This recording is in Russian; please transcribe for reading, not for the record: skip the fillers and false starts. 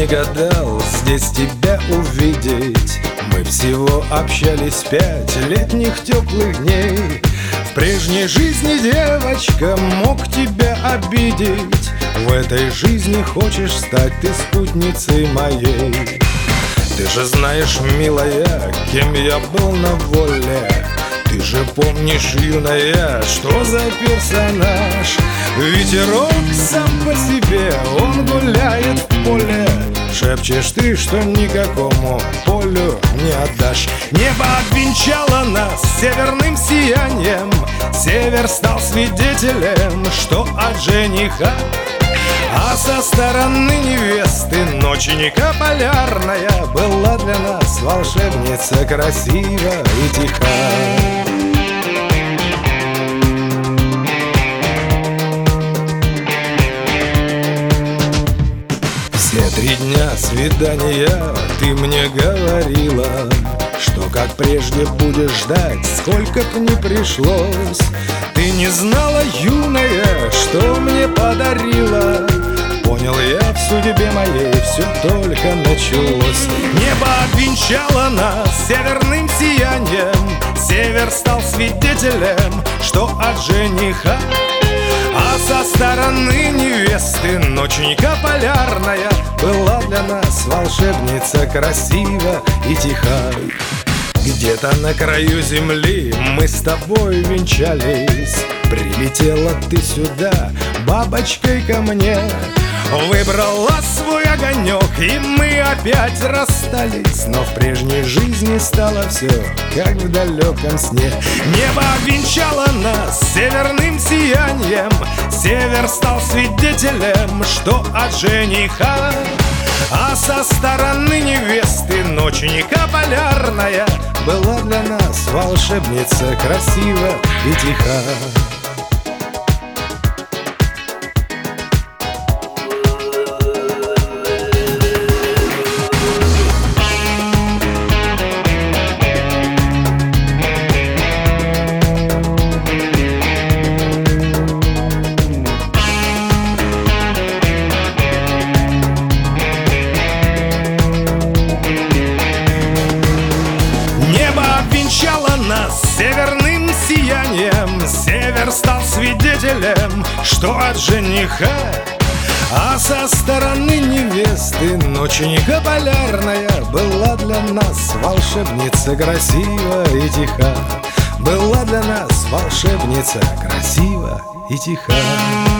гадал здесь тебя увидеть. Мы всего общались 5 летних теплых дней. В прежней жизни, девочка, мог тебя обидеть. В этой жизни хочешь стать ты спутницей моей. Ты же знаешь, милая, кем я был на воле. Ты же помнишь, юная, что за персонаж. Ветерок сам по себе, он гуляет в поле. Шепчешь ты, что никакому полю не отдашь. Небо обвенчало нас северным сиянием. Север стал свидетелем, что от жениха. А со стороны невесты ноченька полярная была для нас волшебница красива и тиха. Все 3 дня свидания ты мне говорила, что как прежде будешь ждать, сколько б ни пришлось. Ты не знала, юная, что мне подарила. Понял я, в судьбе моей все только началось. Небо обвенчало нас северным сиянием. Север стал свидетелем, что от жениха. А со стороны невесты ноченька полярная была для нас волшебница красива и тиха. Где-то на краю земли мы с тобой венчались. Прилетела ты сюда бабочкой ко мне. Выбрала свой огонек, и мы опять расстались. Но в прежней жизни стало все, как в далеком сне. Небо обвенчало нас северным сиянием. Север стал свидетелем, что от жениха. А со стороны невесты ноченька полярная была для нас волшебница красива и тиха. Обвенчало нас северным сиянием. Север стал свидетелем, что от жениха. А со стороны невесты ноченька полярная была для нас волшебница красива и тиха. Была для нас волшебница красива и тиха.